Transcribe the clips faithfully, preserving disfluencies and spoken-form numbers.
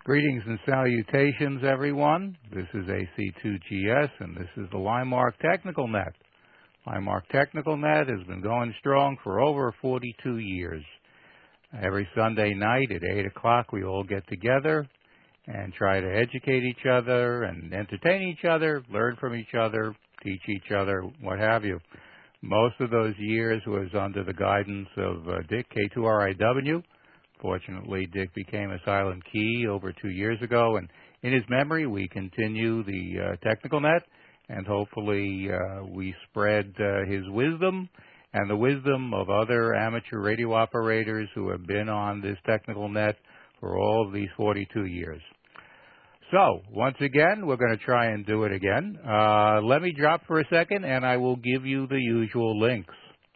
Greetings and salutations, everyone. This is A C two G S, and this is the Linemark Technical Net. Linemark Technical Net has been going strong for over forty-two years. Every Sunday night at eight o'clock, we all get together and try to educate each other and entertain each other, learn from each other, teach each other, what have you. Most of those years was under the guidance of uh, Dick, K two R I W. Fortunately, Dick became a silent key over two years ago, and in his memory, we continue the uh, Technical Net, and hopefully uh, we spread uh, his wisdom and the wisdom of other amateur radio operators who have been on this Technical Net for all of these forty-two years. So, once again, we're going to try and do it again. Uh, let me drop for a second, and I will give you the usual links.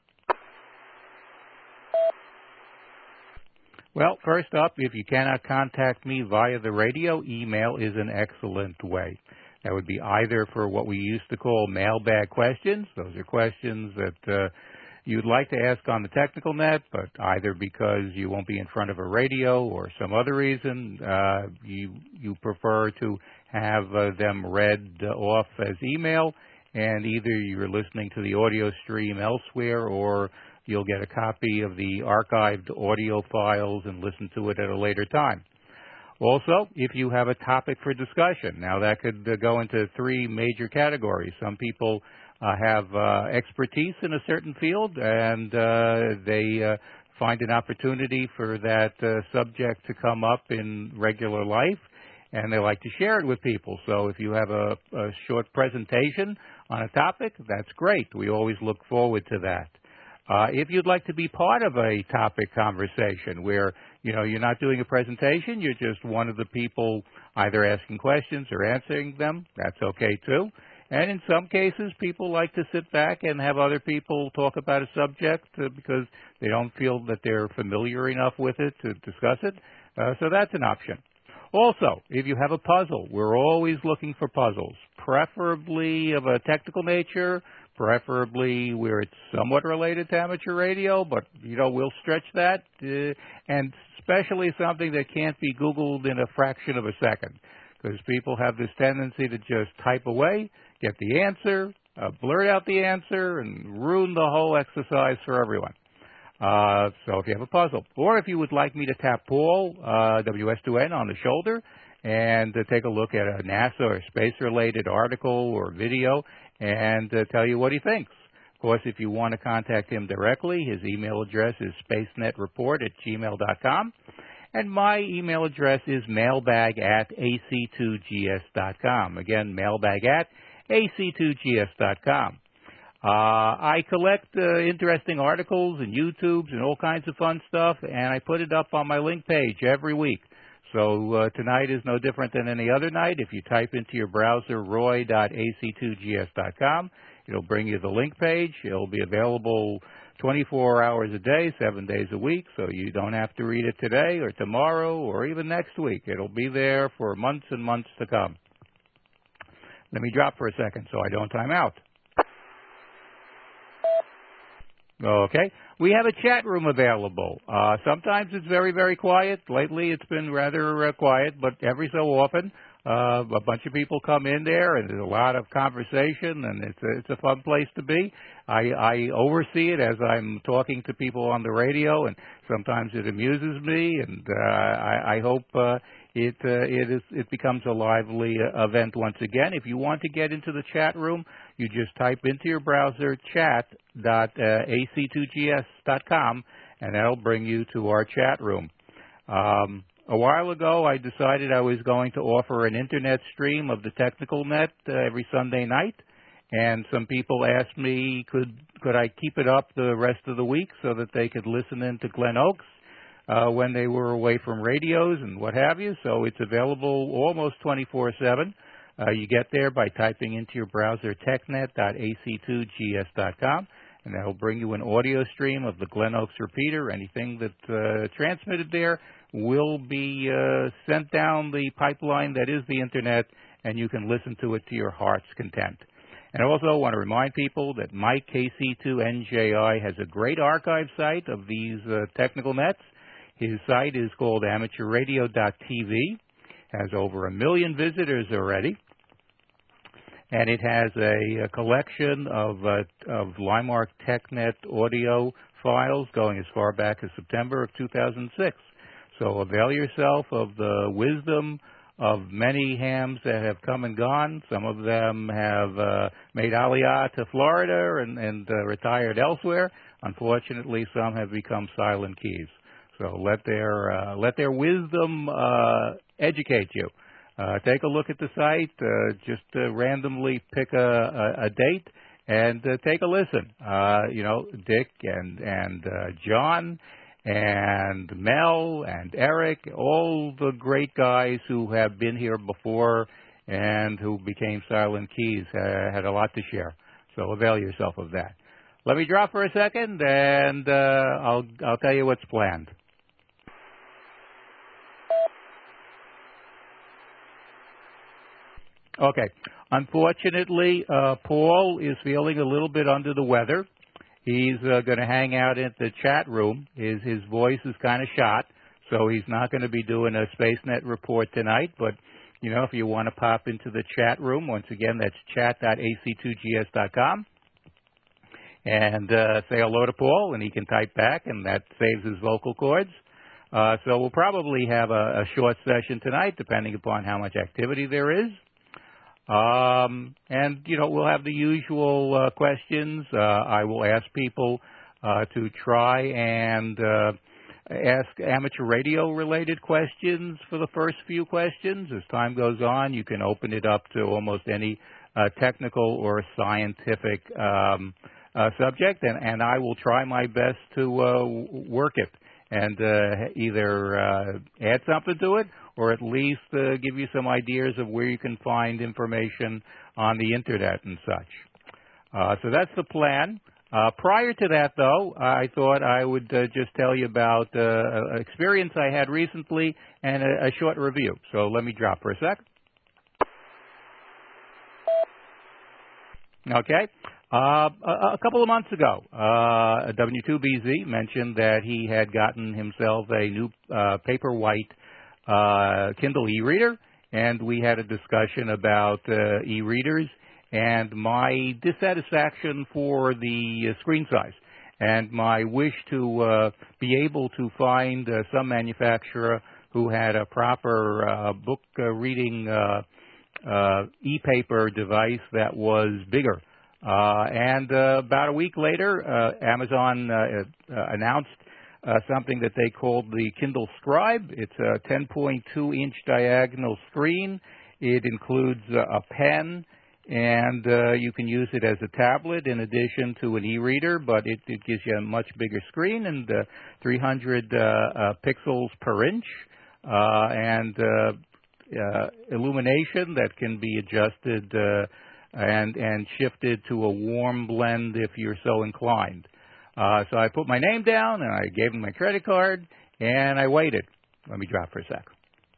Well, first up, if you cannot contact me via the radio, email is an excellent way. That would be either for what we used to call mailbag questions. Those are questions that uh, you'd like to ask on the Technical Net, but either because you won't be in front of a radio or some other reason, uh, you, you prefer to have uh, them read uh, off as email, and either you're listening to the audio stream elsewhere or you'll get a copy of the archived audio files and listen to it at a later time. Also, if you have a topic for discussion, now that could uh, go into three major categories. Some people uh, have uh, expertise in a certain field, and uh, they uh, find an opportunity for that uh, subject to come up in regular life, and they like to share it with people. So if you have a, a short presentation on a topic, that's great. We always look forward to that. Uh, if you'd like to be part of a topic conversation where, you know, you're not doing a presentation, you're just one of the people either asking questions or answering them, that's okay too. And in some cases, people like to sit back and have other people talk about a subject uh, because they don't feel that they're familiar enough with it to discuss it. Uh, so that's an option. Also, if you have a puzzle, we're always looking for puzzles, preferably of a technical nature, preferably where it's somewhat related to amateur radio, but, you know, we'll stretch that, uh, and especially something that can't be Googled in a fraction of a second, because people have this tendency to just type away, get the answer, uh, blurt out the answer, and ruin the whole exercise for everyone. Uh, so if you have a puzzle, or if you would like me to tap Paul, uh, W S two N, on the shoulder and uh, take a look at a NASA or space-related article or video and uh, tell you what he thinks. Of course, if you want to contact him directly, his email address is spacenetreport at gmail dot com, and my email address is mailbag at A C two G S dot com. Again, mailbag at A C two G S dot com. Uh, I collect uh, interesting articles and YouTubes and all kinds of fun stuff, and I put it up on my link page every week. So uh, tonight is no different than any other night. If you type into your browser roy dot A C two G S dot com, it'll bring you the link page. It'll be available twenty-four hours a day, seven days a week, so you don't have to read it today or tomorrow or even next week. It'll be there for months and months to come. Let me drop for a second so I don't time out. Okay. We have a chat room available. Uh, sometimes it's very, very quiet. Lately it's been rather uh, quiet, but every so often uh, a bunch of people come in there and there's a lot of conversation, and it's a, it's a fun place to be. I, I oversee it as I'm talking to people on the radio, and sometimes it amuses me, and uh, I, I hope uh, it, uh, it, is, it becomes a lively uh, event once again. If you want to get into the chat room, you just type into your browser chat dot A C two G S dot com, and that'll bring you to our chat room. Um, a while ago, I decided I was going to offer an internet stream of the Technical Net uh, every Sunday night, and some people asked me, could could I keep it up the rest of the week so that they could listen in to Glen Oaks uh, when they were away from radios and what have you. So it's available almost twenty-four seven. Uh, you get there by typing into your browser technet dot A C two G S dot com, and that will bring you an audio stream of the Glen Oaks repeater. Anything that uh, transmitted there will be uh, sent down the pipeline that is the Internet, and you can listen to it to your heart's content. And I also want to remind people that Mike K C two N J I has a great archive site of these uh, technical nets. His site is called amateur radio dot T V. has over a million visitors already. And it has a, a collection of, uh, of Limemark TechNet audio files going as far back as September of two thousand six. So avail yourself of the wisdom of many hams that have come and gone. Some of them have uh, made aliyah to Florida and, and uh, retired elsewhere. Unfortunately, some have become silent keys. So let their uh, let their wisdom uh, educate you. Uh, take a look at the site. Uh, just uh, randomly pick a, a, a date and uh, take a listen. Uh, you know, Dick and and uh, John and Mel and Eric, all the great guys who have been here before and who became silent keys, uh, had a lot to share. So avail yourself of that. Let me drop for a second, and uh, I'll I'll tell you what's planned. Okay. Unfortunately, uh, Paul is feeling a little bit under the weather. He's uh, going to hang out in the chat room. His his voice is kind of shot, so he's not going to be doing a SpaceNet report tonight. But, you know, if you want to pop into the chat room, once again, that's chat dot A C two G S dot com. And uh, say hello to Paul, and he can type back, and that saves his vocal cords. Uh, so we'll probably have a, a short session tonight, depending upon how much activity there is. Um, and, you know, we'll have the usual uh, questions. Uh, I will ask people uh, to try and uh, ask amateur radio-related questions for the first few questions. As time goes on, you can open it up to almost any uh, technical or scientific um, uh, subject, and, and I will try my best to uh, work it and uh, either uh, add something to it or at least uh, give you some ideas of where you can find information on the Internet and such. Uh, so that's the plan. Uh, prior to that, though, I thought I would uh, just tell you about uh, an experience I had recently and a, a short review. So let me drop for a sec. Okay. Uh, a, a couple of months ago, uh, W two B Z mentioned that he had gotten himself a new uh, Paperwhite uh, Kindle e-reader, and we had a discussion about uh, e-readers and my dissatisfaction for the uh, screen size and my wish to uh, be able to find uh, some manufacturer who had a proper uh, book uh, reading uh, uh, e-paper device that was bigger. Uh, and uh, about a week later, uh, Amazon uh, uh, announced uh, something that they called the Kindle Scribe. It's a ten point two inch diagonal screen. It includes uh, a pen, and uh, you can use it as a tablet in addition to an e-reader, but it, it gives you a much bigger screen and uh, three hundred uh, uh, pixels per inch uh, and uh, uh, illumination that can be adjusted uh, and and shifted to a warm blend if you're so inclined. Uh, so I put my name down, and I gave him my credit card, and I waited. Let me drop for a sec.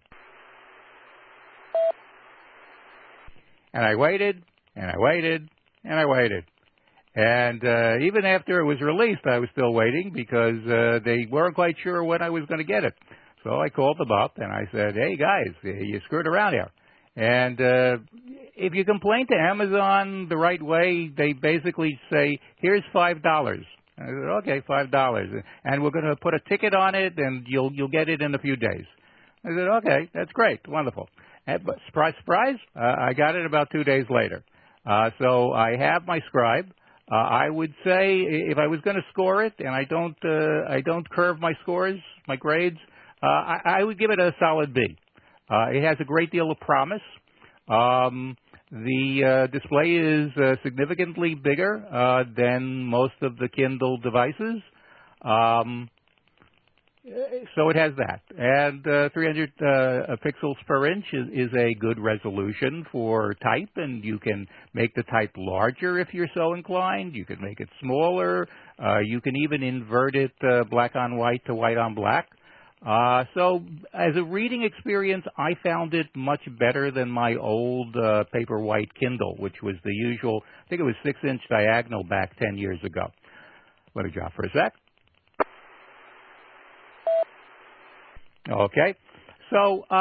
And I waited, and I waited, and I waited. And uh, even after it was released, I was still waiting because uh, they weren't quite sure when I was going to get it. So I called them up, and I said, hey, guys, you screwed around here. And uh, if you complain to Amazon the right way, they basically say, here's five dollars. I said, okay, five dollars. And we're going to put a ticket on it, and you'll you'll get it in a few days. I said, okay, that's great, wonderful. And, but surprise, surprise, uh, I got it about two days later. Uh, so I have my Scribe. Uh, I would say if I was going to score it, and I don't uh, I don't curve my scores, my grades, uh, I, I would give it a solid B. Uh, it has a great deal of promise. Um, the uh, display is uh, significantly bigger uh, than most of the Kindle devices. Um, so it has that. And uh, three hundred uh, pixels per inch is, is a good resolution for type, and you can make the type larger if you're so inclined. You can make it smaller. Uh, you can even invert it uh, black on white to white on black. Uh, so as a reading experience, I found it much better than my old uh, Paperwhite Kindle, which was the usual, I think it was six inch diagonal back ten years ago. Let me drop for a sec. Okay. So uh,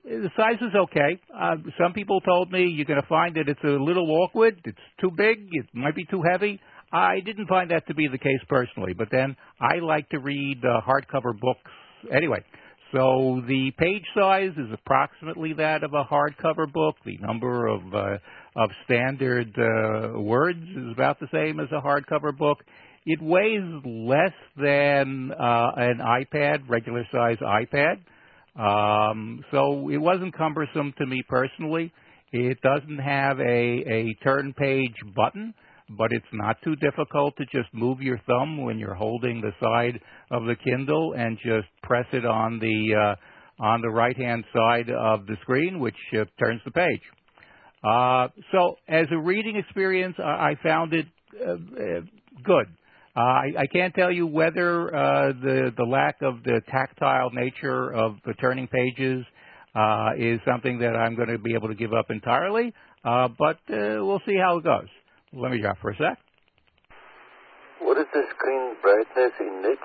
the size is okay. Uh, some people told me you're going to find that it's a little awkward. It's too big. It might be too heavy. I didn't find that to be the case personally, but then I like to read uh, hardcover books anyway. So the page size is approximately that of a hardcover book. The number of uh, of standard uh, words is about the same as a hardcover book. It weighs less than uh, an iPad, regular size iPad. Um, so it wasn't cumbersome to me personally. It doesn't have a, a turn page button, but it's not too difficult to just move your thumb when you're holding the side of the Kindle and just press it on the uh, on the right-hand side of the screen, which uh, turns the page. Uh, so as a reading experience, I, I found it uh, uh, good. Uh, I, I can't tell you whether uh, the the lack of the tactile nature of the turning pages uh, is something that I'm going to be able to give up entirely, uh, but uh, we'll see how it goes. Let me drop for a sec. What is the screen brightness in nits?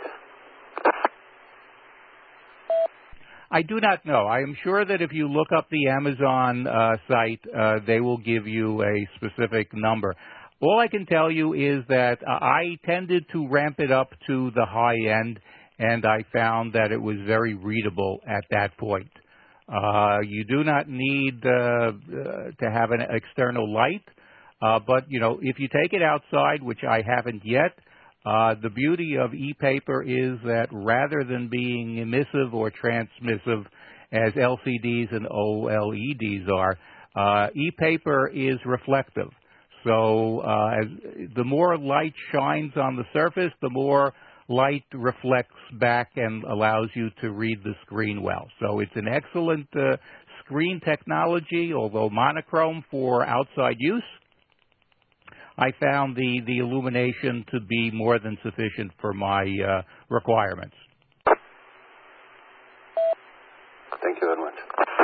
I do not know. I am sure that if you look up the Amazon uh, site, uh, they will give you a specific number. All I can tell you is that uh, I tended to ramp it up to the high end, and I found that it was very readable at that point. Uh, you do not need uh, uh, to have an external light, uh, but, you know, if you take it outside, which I haven't yet, uh, the beauty of e-paper is that rather than being emissive or transmissive as L C Ds and O L E Ds are, uh, e-paper is reflective. So uh, as the more light shines on the surface, the more light reflects back and allows you to read the screen well. So it's an excellent uh, screen technology, although monochrome for outside use. I found the, the illumination to be more than sufficient for my uh, requirements. Thank you very much.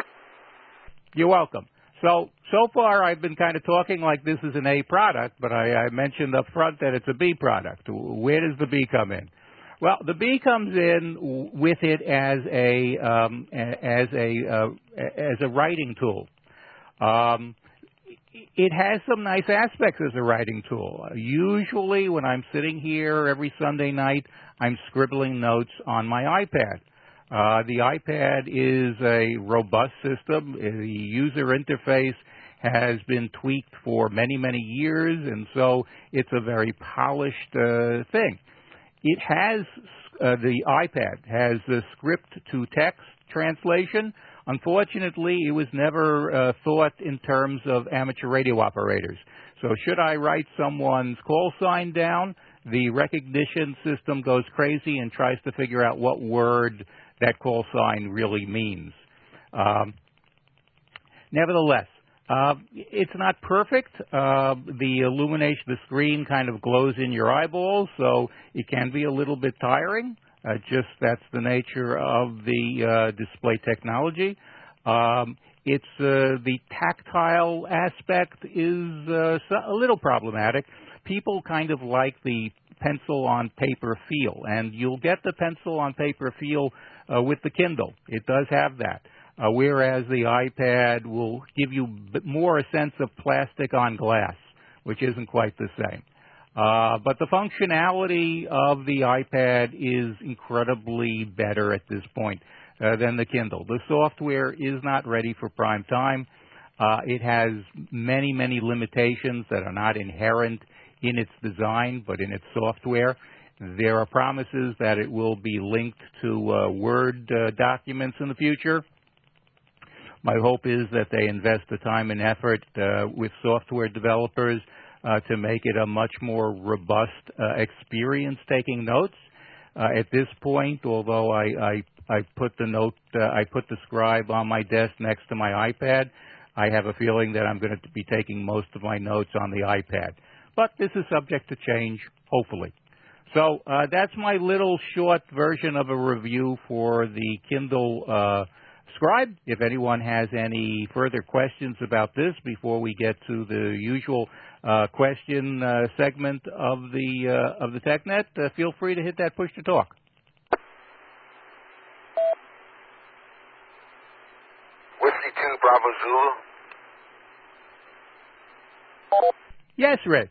You're welcome. So, so far I've been kind of talking like this is an A product, but I, I mentioned up front that it's a B product. Where does the B come in? Well, the B comes in with it as a um, as a uh, as a writing tool. Um, it has some nice aspects as a writing tool. Usually, when I'm sitting here every Sunday night, I'm scribbling notes on my iPad. Uh, the iPad is a robust system. The user interface has been tweaked for many, many years, and so it's a very polished uh, thing. It has, uh, the iPad has the script-to-text translation. Unfortunately, it was never uh, thought in terms of amateur radio operators. So should I write someone's call sign down, the recognition system goes crazy and tries to figure out what word that call sign really means. Um, nevertheless, uh, it's not perfect. Uh, the illumination, the screen kind of glows in your eyeballs, so it can be a little bit tiring. Uh, just that's the nature of the uh, display technology. Um, it's uh, the tactile aspect is uh, a little problematic. People kind of like the pencil on paper feel, and you'll get the pencil on paper feel uh, with the Kindle. It does have that, uh, whereas the iPad will give you more a sense of plastic on glass, which isn't quite the same. Uh, but the functionality of the iPad is incredibly better at this point uh, than the Kindle. The software is not ready for prime time. Uh, it has many, many limitations that are not inherent in its design, but in its software. There are promises that it will be linked to uh, Word uh, documents in the future. My hope is that they invest the time and effort uh, with software developers uh, to make it a much more robust uh, experience taking notes. Uh, at this point, although I, I, I put the note, uh, I put the Scribe on my desk next to my iPad, I have a feeling that I'm going to be taking most of my notes on the iPad. But this is subject to change, hopefully. So uh, that's my little short version of a review for the Kindle uh, Scribe. If anyone has any further questions about this before we get to the usual uh, question uh, segment of the uh, of the TechNet, uh, feel free to hit that push to talk. With two Bravo Zulu. Yes, Rich.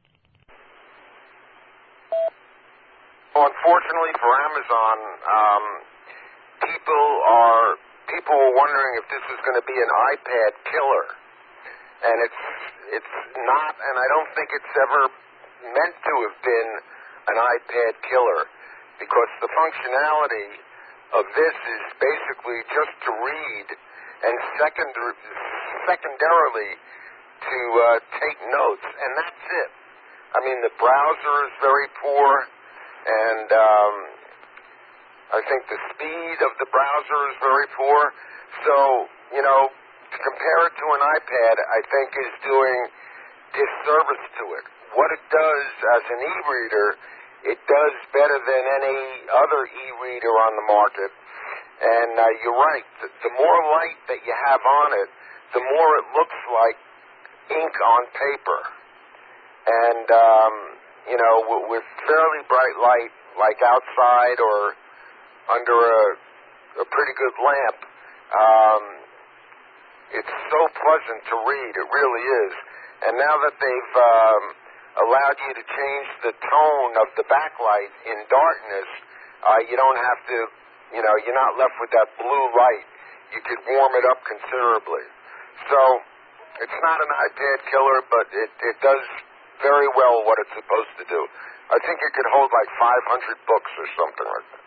Well, unfortunately for Amazon, um, people are people are wondering if this is going to be an iPad killer, and it's it's not, and I don't think it's ever meant to have been an iPad killer, because the functionality of this is basically just to read, and second, secondarily to uh, take notes, and that's it. I mean, the browser is very poor, and um, I think the speed of the browser is very poor. So, you know, to compare it to an iPad, I think is doing disservice to it. What it does as an e-reader, it does better than any other e-reader on the market. And uh, you're right, the, the more light that you have on it, the more it looks like ink on paper. And, um, you know, w- with fairly bright light, like outside or under a, a pretty good lamp, um, it's so pleasant to read. It really is. And now that they've um, allowed you to change the tone of the backlight in darkness, uh, you don't have to, you know, you're not left with that blue light. You could warm it up considerably. So it's not an iPad killer, but it, it does very well what it's supposed to do. I think it could hold like five hundred books or something like that.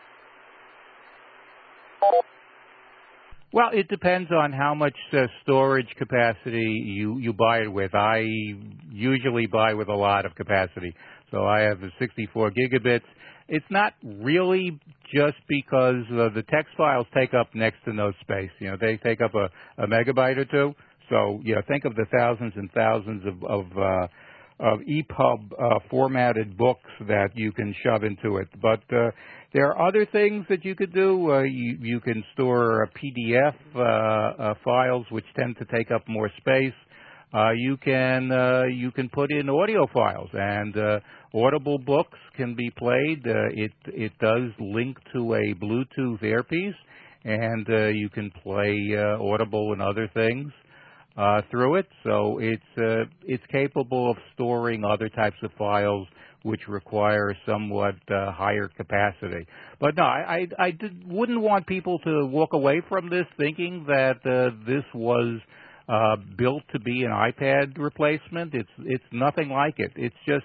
Well, it depends on how much uh, storage capacity you, you buy it with. I usually buy with a lot of capacity. So I have a sixty-four gigabits. It's not really just because uh, the text files take up next to no space. You know, they take up a, a megabyte or two. So, you know, think of the thousands and thousands of, of, uh, of E P U B uh, formatted books that you can shove into it. But uh, there are other things that you could do. Uh, you, you can store uh, P D F uh, uh, files, which tend to take up more space. Uh, you can uh, you can put in audio files, and uh, Audible books can be played. Uh, it it does link to a Bluetooth earpiece, and uh, you can play uh, Audible and other things uh, through it. So it's uh, it's capable of storing other types of files which require somewhat uh, higher capacity. But no, I I, I did, wouldn't want people to walk away from this thinking that uh, this was Uh, built to be an iPad replacement. It's it's nothing like it. It's just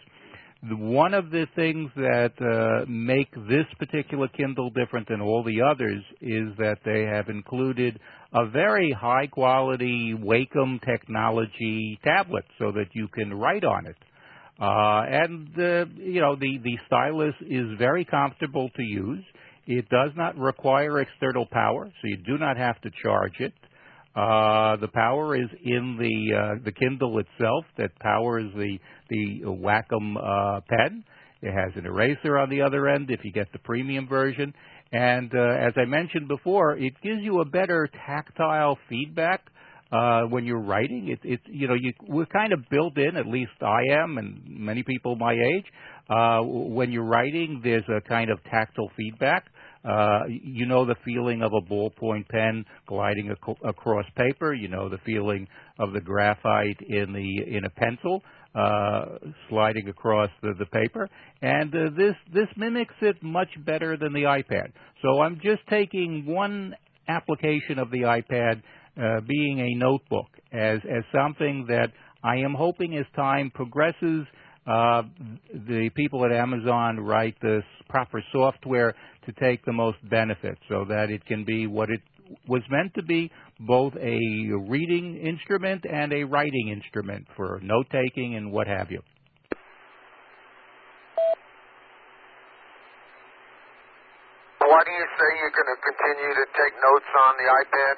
one of the things that uh, make this particular Kindle different than all the others is that they have included a very high quality Wacom technology tablet so that you can write on it. Uh, and uh, you know the the stylus is very comfortable to use. It does not require external power, so you do not have to charge it. Uh, the power is in the uh, the Kindle itself that powers the the Wacom uh, pen. It has an eraser on the other end if you get the premium version. And uh, as I mentioned before, it gives you a better tactile feedback uh, when you're writing. It, it you know you, we're kind of built in, at least I am, and many people my age. Uh, when you're writing, there's a kind of tactile feedback. Uh, you know the feeling of a ballpoint pen gliding ac- across paper. You know the feeling of the graphite in the in a pencil uh, sliding across the, the paper. And uh, this this mimics it much better than the iPad. So I'm just taking one application of the iPad, uh, being a notebook, as as something that I am hoping as time progresses, Uh, the people at Amazon write the proper software to take the most benefit so that it can be what it was meant to be, both a reading instrument and a writing instrument for note-taking and what have you. Why do you say you're going to continue to take notes on the iPad?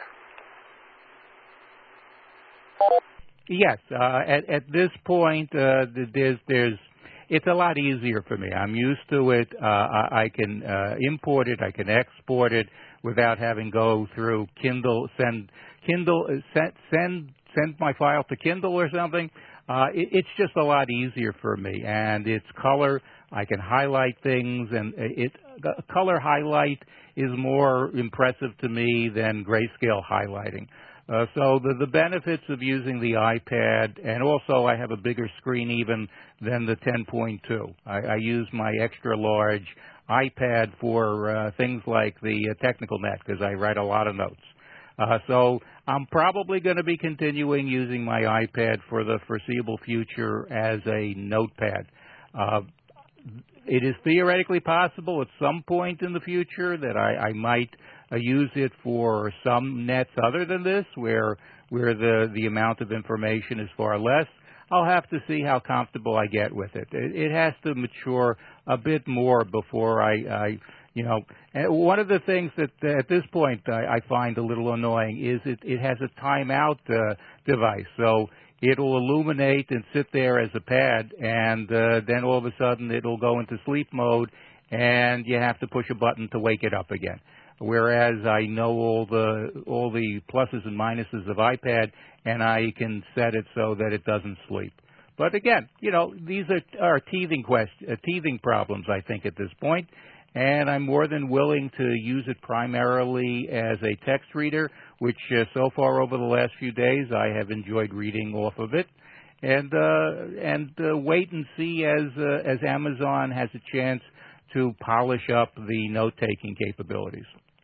Yes, uh, at, at this point, uh, there's, there's, it's a lot easier for me. I'm used to it. Uh, I, I can uh, import it. I can export it without having to go through Kindle, send Kindle, send send send my file to Kindle or something. Uh, it, it's just a lot easier for me, and it's color. I can highlight things, and it color highlight is more impressive to me than grayscale highlighting. Uh, so the, the benefits of using the iPad, and also I have a bigger screen even than the ten point two. I, I use my extra large iPad for uh, things like the uh, technical net because I write a lot of notes. Uh, so I'm probably going to be continuing using my iPad for the foreseeable future as a notepad. Uh, it is theoretically possible at some point in the future that I, I might uh, use it for some nets other than this, where where the, the amount of information is far less. I'll have to see how comfortable I get with it. It, it has to mature a bit more before I, I you know, and one of the things that uh, at this point I, I find a little annoying is it, it has a timeout uh, device. So it'll illuminate and sit there as a pad, and uh, then all of a sudden it'll go into sleep mode, and you have to push a button to wake it up again. Whereas I know all the all the pluses and minuses of iPad, and I can set it so that it doesn't sleep. But again, you know, these are, are teething quest, uh, teething problems, I think, at this point, and I'm more than willing to use it primarily as a text reader, which uh, so far over the last few days I have enjoyed reading off of it, and uh, and uh, wait and see as uh, as Amazon has a chance to polish up the note-taking capabilities.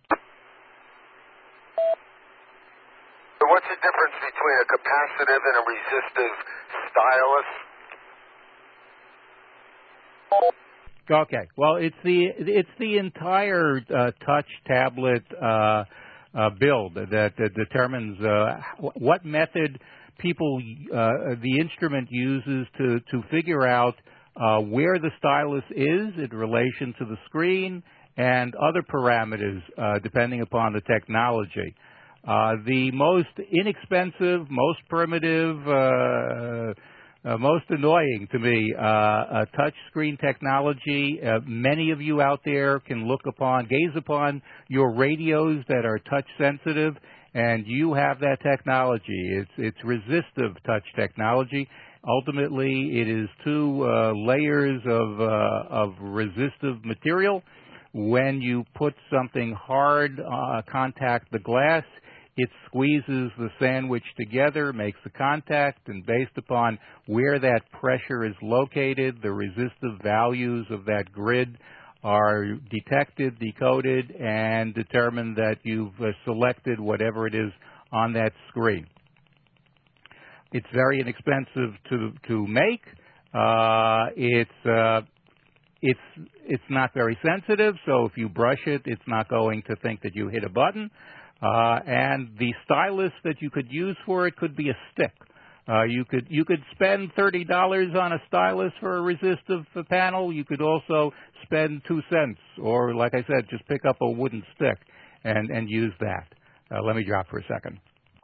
So what's the difference between a capacitive and a resistive stylus? Okay. Well, it's the it's the entire uh, touch tablet uh, uh, build that, that determines uh, what method people uh, the instrument uses to to figure out uh, where the stylus is in relation to the screen and other parameters uh, depending upon the technology. Uh, the most inexpensive, most primitive, uh, uh, most annoying to me, uh, uh, touch screen technology. Uh, many of you out there can look upon, gaze upon your radios that are touch sensitive, and you have that technology. It's, it's resistive touch technology. Ultimately, it is two uh, layers of, uh, of resistive material. When you put something hard, uh, contact the glass, it squeezes the sandwich together, makes the contact, and based upon where that pressure is located, the resistive values of that grid are detected, decoded, and determine that you've uh, selected whatever it is on that screen. It's very inexpensive to to make. Uh, it's uh, it's it's not very sensitive, so if you brush it, it's not going to think that you hit a button. Uh, and the stylus that you could use for it could be a stick. Uh, you could you could spend thirty dollars on a stylus for a resistive panel. You could also spend two cents, or like I said, just pick up a wooden stick and and use that. Uh, let me drop for a second.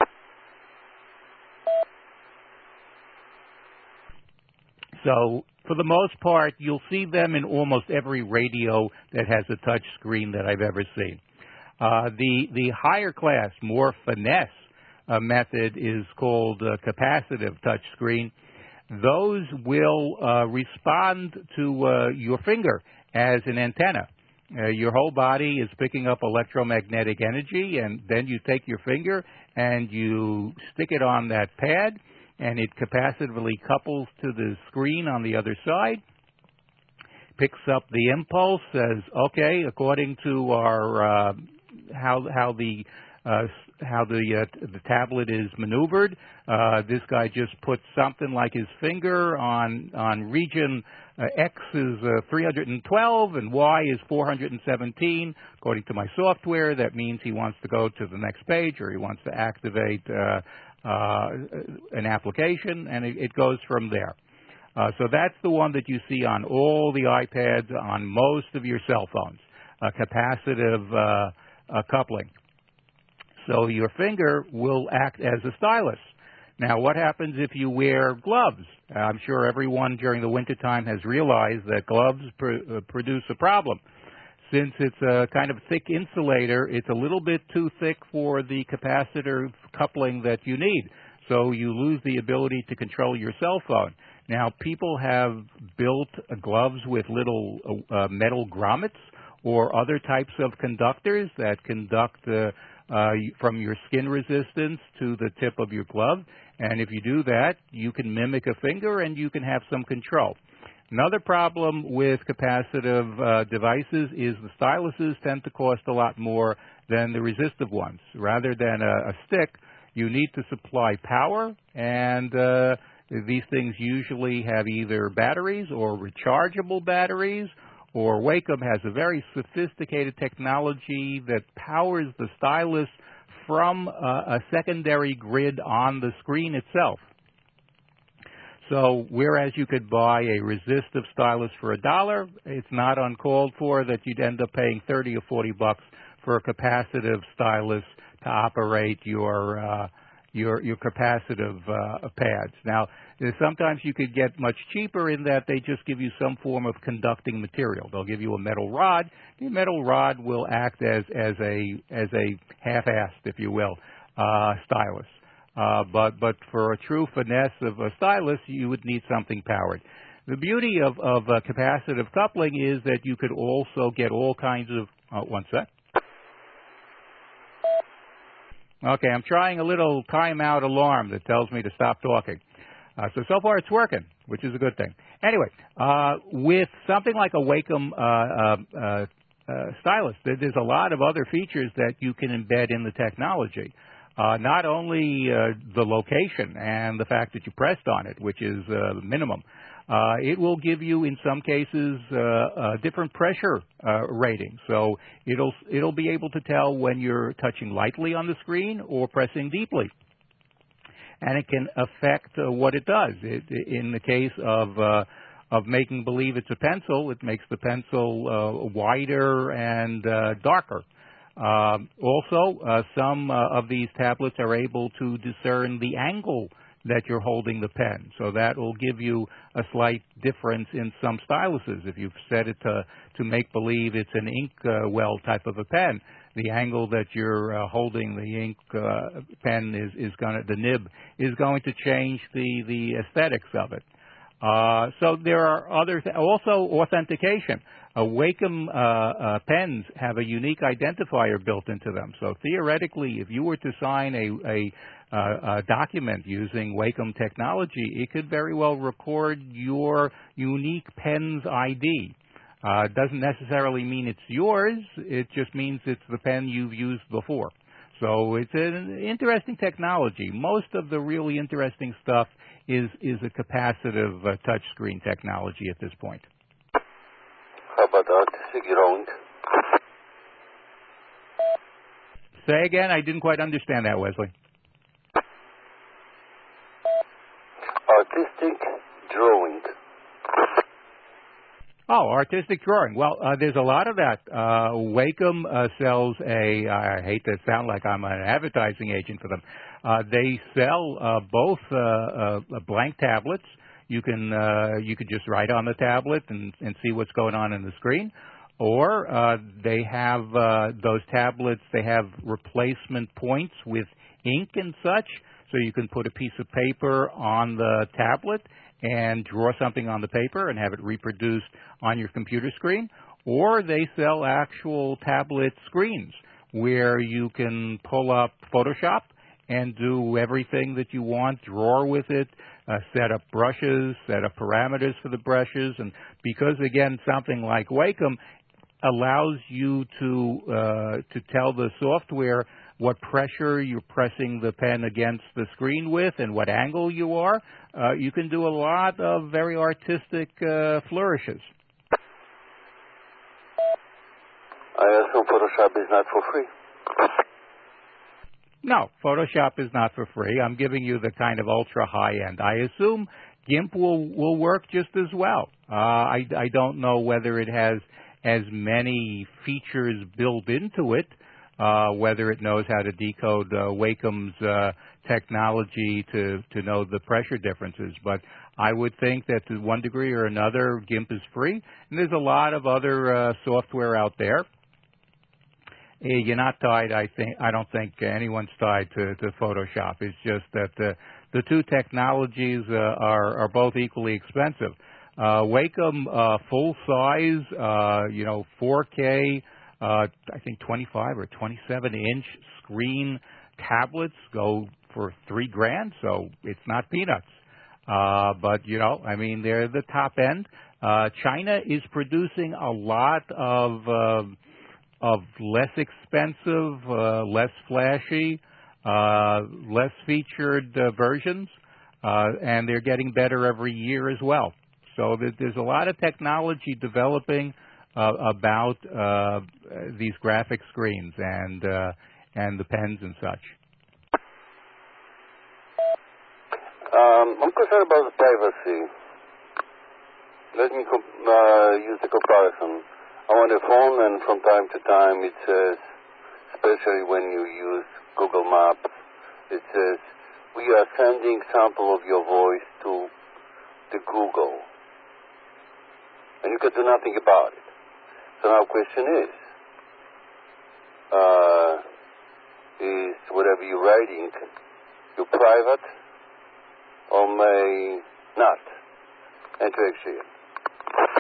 So for the most part, you'll see them in almost every radio that has a touch screen that I've ever seen. Uh, the, the higher class, more finesse uh, method is called uh, capacitive touchscreen. Those will uh, respond to uh, your finger as an antenna. Uh, your whole body is picking up electromagnetic energy, and then you take your finger and you stick it on that pad, and it capacitively couples to the screen on the other side, picks up the impulse, says, okay, according to our uh, how how the uh, how the uh, the tablet is maneuvered. Uh, this guy just puts something like his finger on on region uh, X is uh, three hundred twelve and Y is four hundred seventeen. According to my software, that means he wants to go to the next page or he wants to activate uh, uh, an application, and it, it goes from there. Uh, so that's the one that you see on all the iPads, on most of your cell phones, a capacitive uh, uh, coupling. So your finger will act as a stylus. Now, what happens if you wear gloves? I'm sure everyone during the wintertime has realized that gloves pr uh, produce a problem. Since it's a kind of thick insulator, it's a little bit too thick for the capacitor coupling that you need. So you lose the ability to control your cell phone. Now, people have built uh, gloves with little uh, uh, metal grommets or other types of conductors that conduct uh, uh, from your skin resistance to the tip of your glove. And if you do that, you can mimic a finger and you can have some control. Another problem with capacitive uh, devices is the styluses tend to cost a lot more than the resistive ones. Rather than a, a stick, you need to supply power, and uh, these things usually have either batteries or rechargeable batteries, or Wacom has a very sophisticated technology that powers the stylus from uh, a secondary grid on the screen itself. So whereas you could buy a resistive stylus for a dollar, it's not uncalled for that you'd end up paying thirty or forty bucks for a capacitive stylus to operate your uh, your your capacitive uh, pads. Now, sometimes you could get much cheaper in that they just give you some form of conducting material. They'll give you a metal rod. The metal rod will act as as a as a half-assed, if you will, uh, stylus. Uh, but but for a true finesse of a stylus, you would need something powered. The beauty of of uh, capacitive coupling is that you could also get all kinds of. Oh, one sec. Okay, I'm trying a little timeout alarm that tells me to stop talking. Uh, so, so far it's working, which is a good thing. Anyway, uh, with something like a Wacom uh, uh, uh, uh, stylus, there's a lot of other features that you can embed in the technology. Uh, not only uh, the location and the fact that you pressed on it, which is uh, the minimum, uh, it will give you, in some cases, uh, a different pressure uh, rating. So it'll it'll be able to tell when you're touching lightly on the screen or pressing deeply, and it can affect uh, what it does. It, in the case of uh, of making believe it's a pencil, it makes the pencil uh, wider and uh, darker. Uh, also, uh, some uh, of these tablets are able to discern the angle that you're holding the pen. So that will give you a slight difference in some styluses. If you've set it to, to make believe it's an ink uh, well type of a pen, the angle that you're uh, holding the ink uh, pen is, is going to, the nib is going to change the, the aesthetics of it. Uh, so there are other, th- also authentication. Uh, Wacom uh, uh, pens have a unique identifier built into them. So theoretically, if you were to sign a, a, uh, a document using Wacom technology, it could very well record your unique pen's I D. Uh, it doesn't necessarily mean it's yours. It just means it's the pen you've used before. So it's an interesting technology. Most of the really interesting stuff is is a capacitive uh, touchscreen technology at this point. How about artistic drawing? Say again? I didn't quite understand that, Wesley. Artistic drawing. Oh, artistic drawing. Well, uh, there's a lot of that. Uh, Wacom uh, sells a, I hate to sound like I'm an advertising agent for them. Uh, they sell uh, both uh, uh, blank tablets. You can uh, you could just write on the tablet and, and see what's going on in the screen. Or uh, they have uh, those tablets, they have replacement points with ink and such, so you can put a piece of paper on the tablet and draw something on the paper and have it reproduced on your computer screen. Or they sell actual tablet screens where you can pull up Photoshop and do everything that you want, draw with it, uh, set up brushes, set up parameters for the brushes. And because, again, something like Wacom allows you to uh, to tell the software what pressure you're pressing the pen against the screen with and what angle you are, uh, you can do a lot of very artistic uh, flourishes. I assume Photoshop is not for free. No, Photoshop is not for free. I'm giving you the kind of ultra high end. I assume GIMP will, will work just as well. Uh, I, I don't know whether it has as many features built into it, uh, whether it knows how to decode uh, Wacom's uh, technology to, to know the pressure differences. But I would think that to one degree or another, GIMP is free. And there's a lot of other uh, software out there. You're not tied, I think. I don't think anyone's tied to, to Photoshop. It's just that uh, the two technologies uh, are, are both equally expensive. Uh, Wacom uh, full size, uh, you know, four K Uh, I think twenty-five or twenty-seven inch screen tablets go for three grand, so it's not peanuts. Uh, but, you know, I mean, they're the top end. Uh, China is producing a lot of, uh, of less expensive, uh, less flashy, uh, less featured uh, versions, uh, and they're getting better every year as well. So there's a lot of technology developing uh, about uh, these graphic screens and uh, and the pens and such. Um, I'm concerned about the privacy. Let me comp- uh, use the comparison. I'm on the phone, and from time to time it says, especially when you use Google Maps, it says, we are sending sample of your voice to the Google. And you can do nothing about it. So now the question is, uh, is whatever you're writing, you private or may not enter X G M?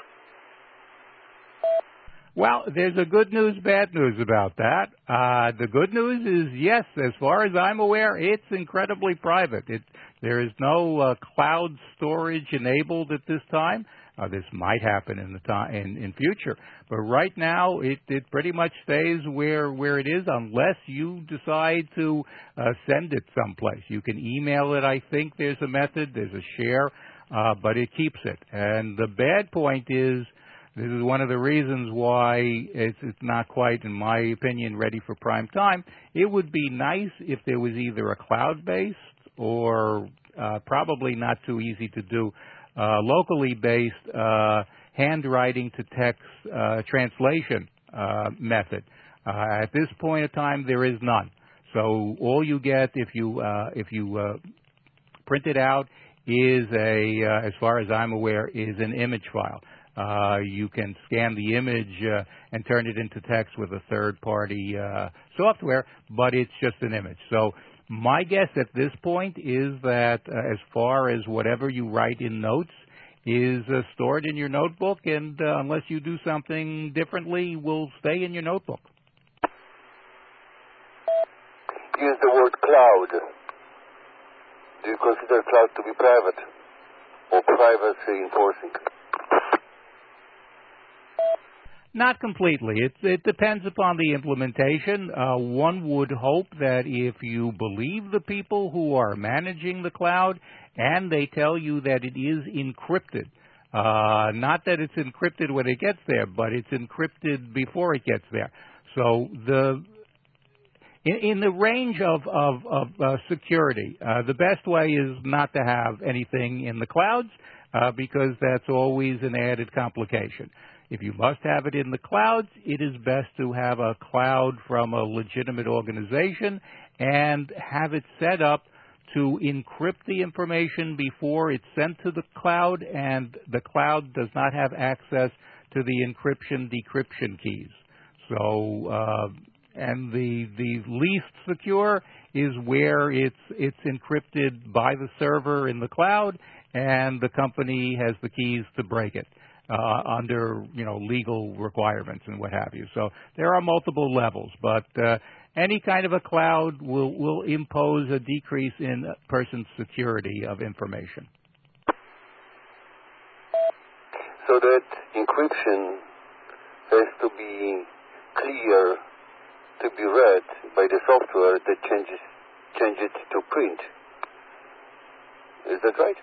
Well, there's a good news, bad news about that. Uh, the good news is, yes, as far as I'm aware, it's incredibly private. It, there is no uh, cloud storage enabled at this time. Uh, this might happen in the time in, in future, but right now it, it pretty much stays where where it is unless you decide to uh, send it someplace. You can email it. I think there's a method. There's a share, uh, but it keeps it. And the bad point is, this is one of the reasons why it's, it's not quite, in my opinion, ready for prime time. It would be nice if there was either a cloud-based or uh, probably not too easy to do, uh, locally based uh, handwriting to text uh, translation uh, method. Uh, at this point in time, there is none. So all you get if you uh, if you uh, print it out is a, uh, as far as I'm aware, is an image file. Uh, you can scan the image uh, and turn it into text with a third-party uh, software, but it's just an image. So my guess at this point is that uh, as far as whatever you write in notes is uh, stored in your notebook, and uh, unless you do something differently, will stay in your notebook. Use the word cloud. Do you consider cloud to be private or privacy enforcing? Not completely. It, it depends upon the implementation. Uh, one would hope that if you believe the people who are managing the cloud and they tell you that it is encrypted, uh, not that it's encrypted when it gets there, but it's encrypted before it gets there. So the in, in the range of, of, of uh, security, uh, the best way is not to have anything in the clouds uh, because that's always an added complication. If you must have it in the clouds, it is best to have a cloud from a legitimate organization and have it set up to encrypt the information before it's sent to the cloud, and the cloud does not have access to the encryption decryption keys. So, uh, and the the least secure is where it's it's encrypted by the server in the cloud, and the company has the keys to break it. Uh, under, you know, legal requirements and what have you. So there are multiple levels, but uh, any kind of a cloud will, will impose a decrease in a person's security of information. So that encryption has to be clear to be read by the software that changes change it to print. Is that right?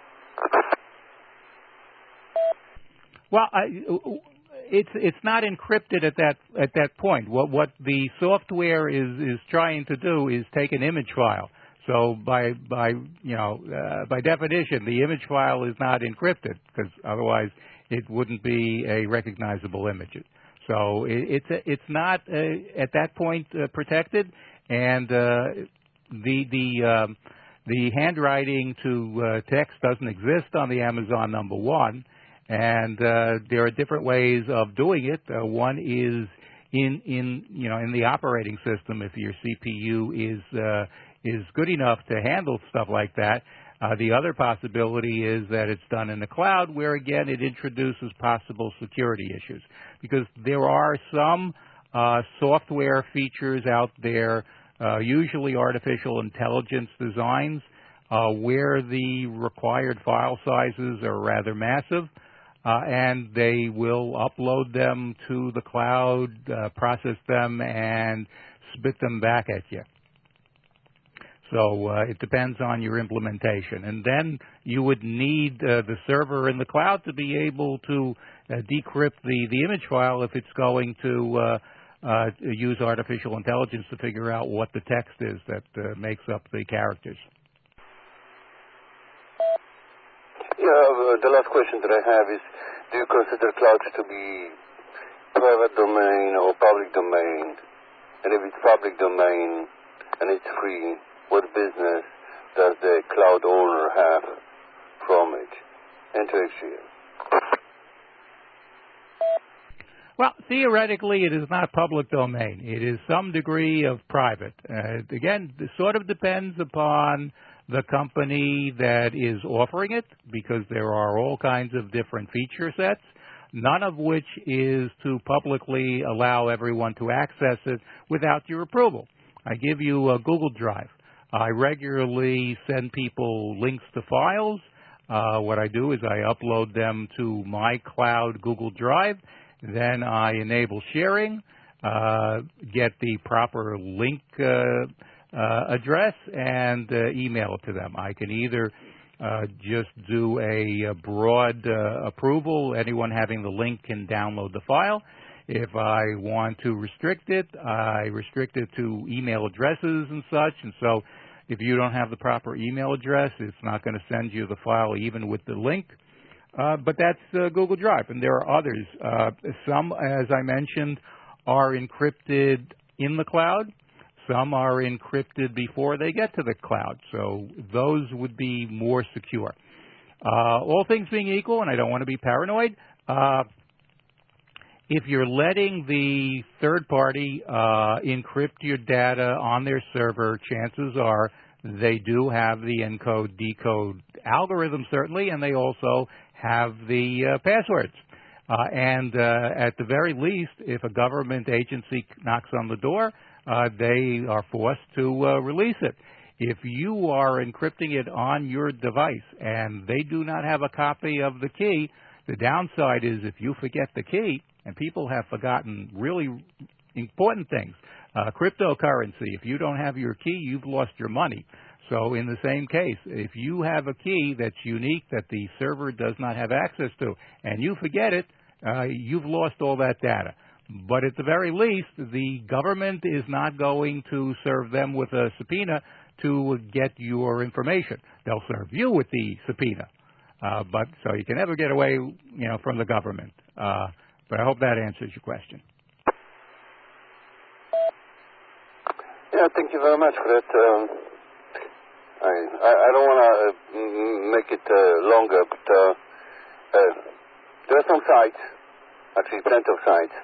Well, I, it's it's not encrypted at that at that point. What what the software is is trying to do is take an image file. So by by you know uh, by definition, the image file is not encrypted because otherwise it wouldn't be a recognizable image. So it, it's a, it's not uh, at that point uh, protected, and uh, the the um, the handwriting to uh, text doesn't exist on the Amazon number one. And uh, there are different ways of doing it. Uh, one is in, in you know in the operating system. If your C P U is uh, is good enough to handle stuff like that, uh, the other possibility is that it's done in the cloud, where again it introduces possible security issues because there are some uh, software features out there, uh, usually artificial intelligence designs, uh, where the required file sizes are rather massive, uh, and they will upload them to the cloud, uh, process them, and spit them back at you. So uh, it depends on your implementation. And then you would need uh, the server in the cloud to be able to uh, decrypt the, the image file if it's going to uh, uh, use artificial intelligence to figure out what the text is that uh, makes up the characters. Yeah, uh, the last question that I have is, do you consider clouds to be private domain or public domain? And if it's public domain and it's free, what business does the cloud owner have from it? And to exchange. Well, theoretically, it is not public domain. It is some degree of private. Uh, again, it sort of depends upon the company that is offering it, because there are all kinds of different feature sets, none of which is to publicly allow everyone to access it without your approval. I give you a Google Drive. I regularly send people links to files. Uh, what I do is I upload them to my cloud Google Drive. Then I enable sharing, uh, get the proper link uh, uh, address, and uh, email it to them. I can either uh, just do a, a broad uh, approval. Anyone having the link can download the file. If I want to restrict it, I restrict it to email addresses and such. And so if you don't have the proper email address, it's not going to send you the file even with the link. Uh, but that's uh, Google Drive, and there are others. Uh, some, as I mentioned, are encrypted in the cloud. Some are encrypted before they get to the cloud. So those would be more secure. Uh, all things being equal, and I don't want to be paranoid, uh, if you're letting the third party uh, encrypt your data on their server, chances are they do have the encode decode algorithm, certainly, and they also have the uh, passwords. Uh, and uh, at the very least, if a government agency knocks on the door, uh, they are forced to uh, release it. If you are encrypting it on your device and they do not have a copy of the key, the downside is if you forget the key, and people have forgotten really important things. Uh, cryptocurrency, if you don't have your key, you've lost your money. So in the same case, if you have a key that's unique that the server does not have access to, and you forget it, uh, you've lost all that data. But at the very least, the government is not going to serve them with a subpoena to get your information. They'll serve you with the subpoena. Uh, but so you can never get away, you know, from the government. Uh, but I hope that answers your question. Yeah, thank you very much for that. Um, I, I, I don't want to uh, make it uh, longer, but uh, uh, there are some sites, actually plenty of sites.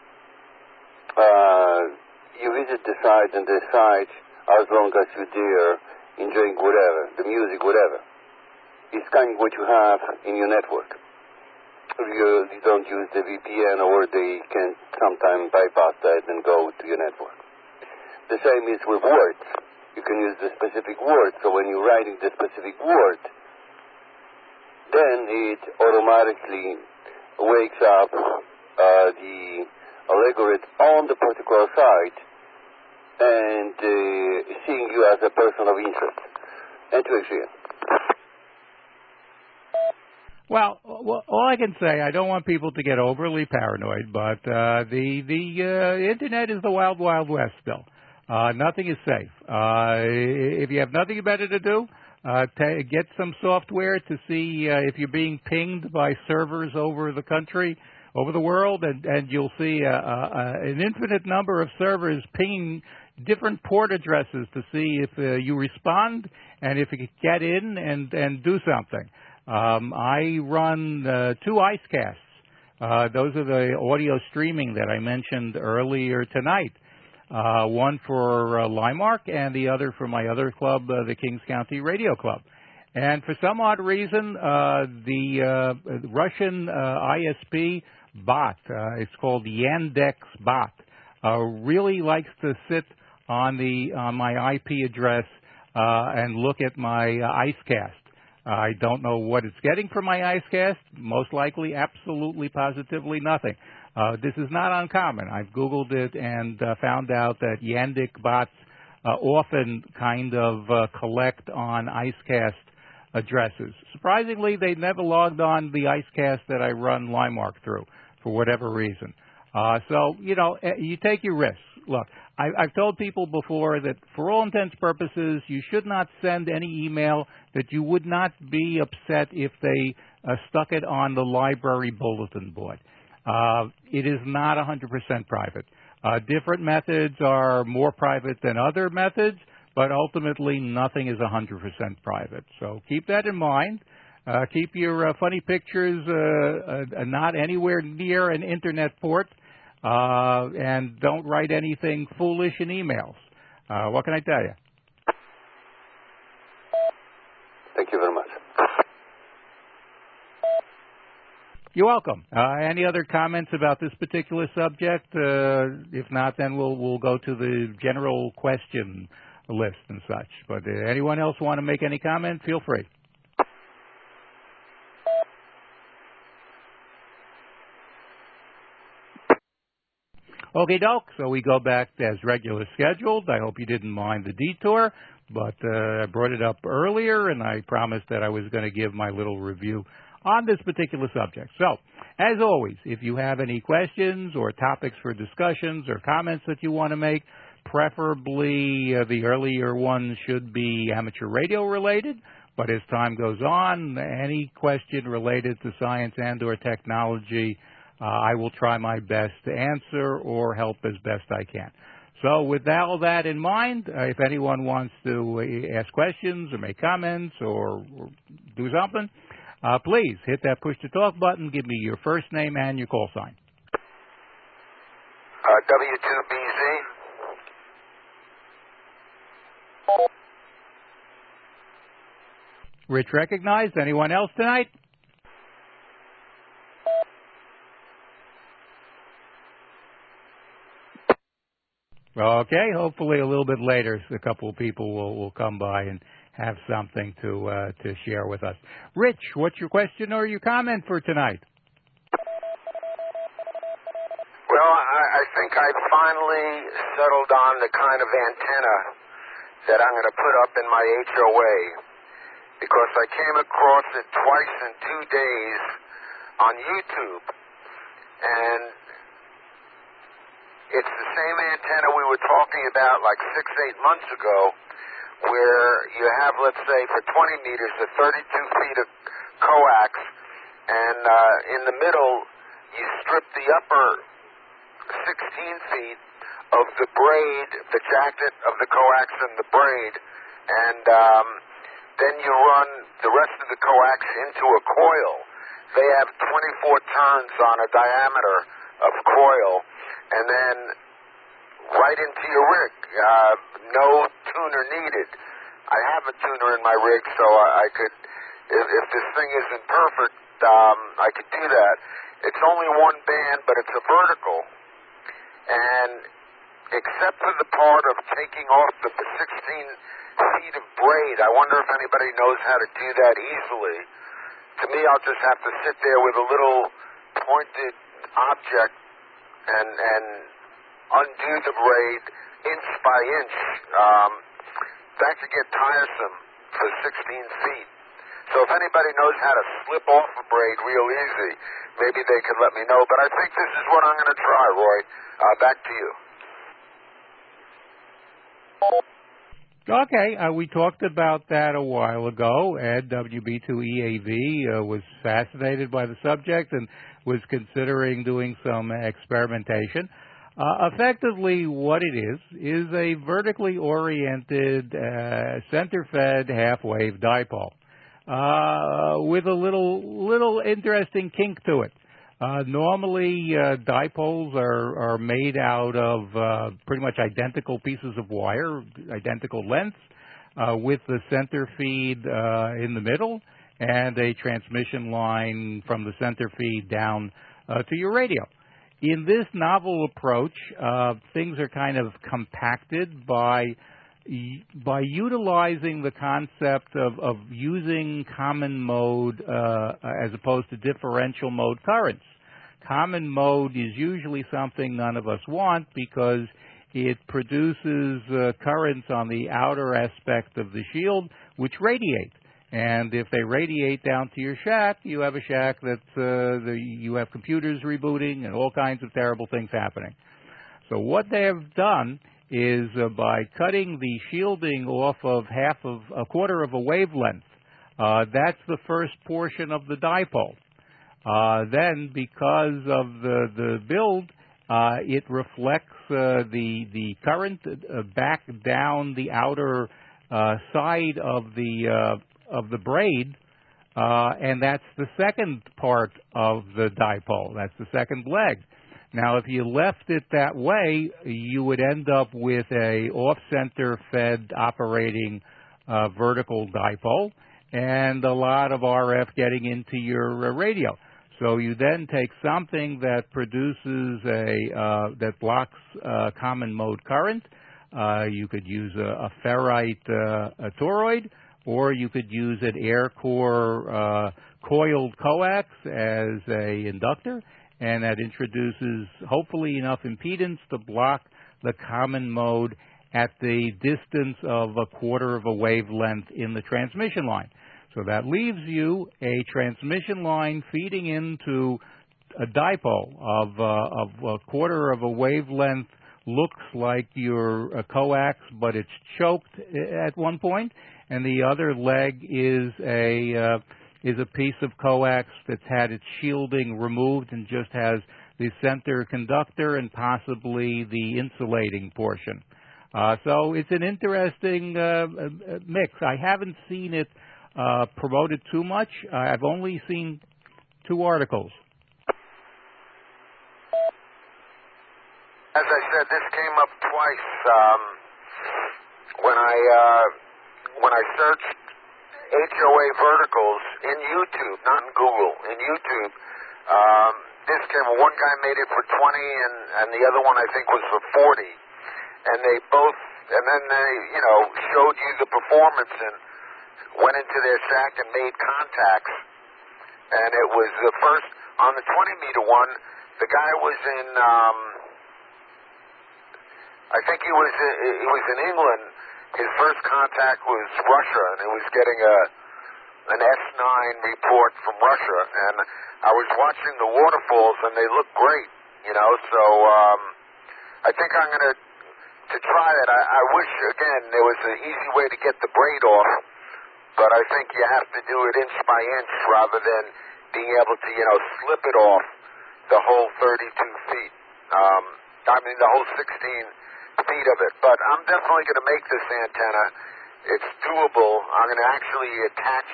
Uh, you visit the site, and the site, as long as you're there, enjoying whatever, the music, whatever, it's kind of what you have in your network. You, you don't use the V P N, or they can sometimes bypass that and go to your network. The same is with words. You can use the specific word, so when you're writing the specific word, then it automatically wakes up uh, the algorithm on the particular site and uh, seeing you as a person of interest. And to explain. Well, all I can say, I don't want people to get overly paranoid, but uh, the the uh, Internet is the wild, wild west still. Uh, nothing is safe. Uh, if you have nothing better to do, uh, t- get some software to see uh, if you're being pinged by servers over the country, over the world, and, and you'll see uh, uh, an infinite number of servers pinging different port addresses to see if uh, you respond and if you can get in and, and do something. Um, I run uh, two IceCasts. Uh, those are the audio streaming that I mentioned earlier tonight. Uh, one for uh, Limark and the other for my other club, uh, the Kings County Radio Club. And for some odd reason, uh, the uh, Russian uh, I S P bot, uh, it's called Yandex bot, uh, really likes to sit on the on my I P address uh, and look at my uh, IceCast. I don't know what it's getting from my IceCast. Most likely, absolutely, positively nothing. Uh, this is not uncommon. I've Googled it and uh, found out that Yandex bots uh, often kind of uh, collect on IceCast addresses. Surprisingly, they never logged on the IceCast that I run LimeArc through for whatever reason. Uh, so, you know, you take your risks. Look, I, I've told people before that for all intents and purposes, you should not send any email that you would not be upset if they uh, stuck it on the library bulletin board. Uh, it is not one hundred percent private. Uh, different methods are more private than other methods, but ultimately nothing is one hundred percent private. So keep that in mind. Uh, keep your uh, funny pictures uh, uh, not anywhere near an internet port. Uh, and don't write anything foolish in emails. Uh, what can I tell you? Thank you very much. You're welcome. Uh, any other comments about this particular subject? Uh, if not, then we'll we'll go to the general question list and such. But uh, anyone else want to make any comment? Feel free. Okay, doke. So we go back as regular scheduled. I hope you didn't mind the detour, but uh, I brought it up earlier, and I promised that I was going to give my little review on this particular subject. So, as always, if you have any questions or topics for discussions or comments that you want to make, preferably uh, the earlier ones should be amateur radio related, but as time goes on, any question related to science and or technology, Uh, I will try my best to answer or help as best I can. So with all that in mind, uh, if anyone wants to uh, ask questions or make comments or, or do something, uh, please hit that push-to-talk button. Give me your first name and your call sign. Uh, W two B Z. Rich recognized. Anyone else tonight? Okay, hopefully a little bit later, a couple of people will, will come by and have something to uh, to share with us. Rich, what's your question or your comment for tonight? Well, I, I think I finally settled on the kind of antenna that I'm going to put up in my H O A, because I came across it twice in two days on YouTube, and it's the same antenna we were talking about like six, eight months ago, where you have, let's say, for twenty meters, a thirty-two feet of coax, and uh, in the middle, you strip the upper sixteen feet of the braid, the jacket of the coax and the braid, and um, then you run the rest of the coax into a coil. They have twenty-four turns on a diameter of coil, and then right into your rig. Uh, no tuner needed. I have a tuner in my rig, so I, I could, if, if this thing isn't perfect, um, I could do that. It's only one band, but it's a vertical. And except for the part of taking off the sixteen feet of braid, I wonder if anybody knows how to do that easily. To me, I'll just have to sit there with a little pointed object and and undo the braid inch by inch. Um, that could get tiresome for sixteen feet. So if anybody knows how to slip off a braid real easy, maybe they could let me know. But I think this is what I'm going to try, Roy. Uh, back to you. Okay, uh, we talked about that a while ago. Ed, W B two E A V, uh, was fascinated by the subject and was considering doing some experimentation. Uh, effectively, what it is, is a vertically oriented, uh, center-fed half-wave dipole uh, with a little, little interesting kink to it. Uh, normally, uh, dipoles are, are made out of uh, pretty much identical pieces of wire, identical lengths, uh, with the center feed uh, in the middle and a transmission line from the center feed down uh, to your radio. in this novel approach, uh, things are kind of compacted by by utilizing the concept of, of using common mode uh, as opposed to differential mode currents. Common mode is usually something none of us want because it produces uh, currents on the outer aspect of the shield which radiate. And if they radiate down to your shack, you have a shack that uh, the, you have computers rebooting and all kinds of terrible things happening. So what they have done is uh, by cutting the shielding off of half of a quarter of a wavelength, uh, that's the first portion of the dipole. Uh, then, because of the, the build, uh, it reflects uh, the the current uh, back down the outer uh, side of the uh, of the braid, uh, and that's the second part of the dipole. That's the second leg. Now, if you left it that way, you would end up with a off-center fed operating uh, vertical dipole and a lot of R F getting into your uh, radio. So you then take something that produces a uh, that blocks uh, common mode current. Uh, you could use a, a ferrite uh, a toroid, or you could use an air core uh, coiled coax as a inductor, and that introduces hopefully enough impedance to block the common mode at the distance of a quarter of a wavelength in the transmission line. So that leaves you a transmission line feeding into a dipole of, uh, of a quarter of a wavelength, looks like your a coax, but it's choked at one point, and the other leg is a uh, is a piece of coax that's had its shielding removed and just has the center conductor and possibly the insulating portion. Uh, so it's an interesting uh, mix. I haven't seen it Uh, promoted too much. I've only seen two articles. As I said, this came up twice um, when I uh, when I searched H O A verticals in YouTube, not in Google, in YouTube. Um, this came. One guy made it for twenty, and and the other one I think was for forty, and they both, and then they you know showed you the performance and went into their shack and made contacts, and it was the first, on the twenty meter one, the guy was in, um, I think he was, he was in England. His first contact was Russia, and he was getting a, an S nine report from Russia, and I was watching the waterfalls, and they look great, you know, so um, I think I'm going to, to try it. I, I wish, again, there was an easy way to get the braid off, but I think you have to do it inch by inch rather than being able to, you know, slip it off the whole thirty-two feet. Um, I mean, the whole sixteen feet of it. But I'm definitely going to make this antenna. It's doable. I'm going to actually attach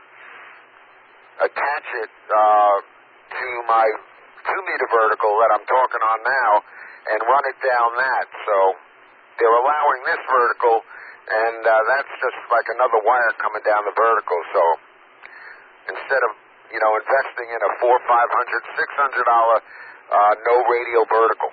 attach it uh, to my two meter vertical that I'm talking on now and run it down that. So they're allowing this vertical, and uh, that's just like another wire coming down the vertical. So instead of, you know, investing in a four, five hundred, six hundred dollar uh, no radio vertical.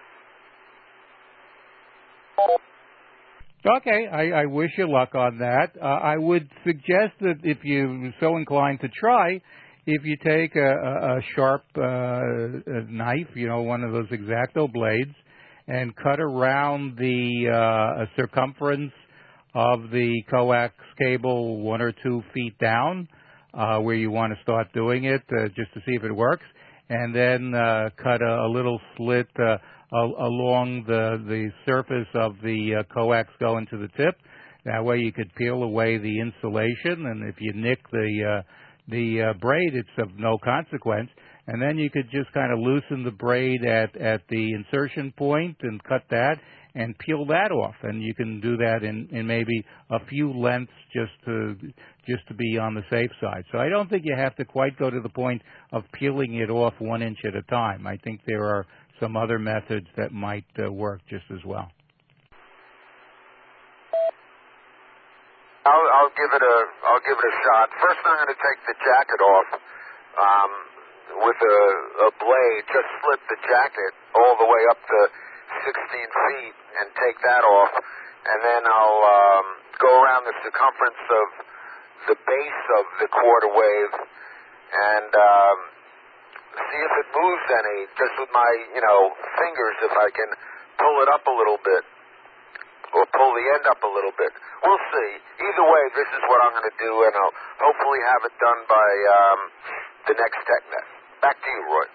Okay, I, I wish you luck on that. Uh, I would suggest that if you're so inclined to try, if you take a, a, a sharp uh, a knife, you know, one of those X-Acto blades, and cut around the uh, circumference of the coax cable one or two feet down, uh, where you want to start doing it, uh, just to see if it works, and then uh, cut a, a little slit uh, a- along the, the surface of the uh, coax going to the tip. That way you could peel away the insulation, and if you nick the uh, the uh, braid, it's of no consequence. And then you could just kind of loosen the braid at, at the insertion point and cut that and peel that off. And you can do that in, in maybe a few lengths just to just to be on the safe side. So I don't think you have to quite go to the point of peeling it off one inch at a time. I think there are some other methods that might uh, work just as well. I'll, I'll give it a I'll give it a shot. First, I'm going to take the jacket off. Um, with a, a blade, just slit the jacket all the way up to sixteen feet and take that off, and then I'll um, go around the circumference of the base of the quarter wave and um, see if it moves any, just with my, you know, fingers, if I can pull it up a little bit or pull the end up a little bit. We'll see. Either way, this is what I'm going to do, and I'll hopefully have it done by um, the next TechNet. Back to you, Roy.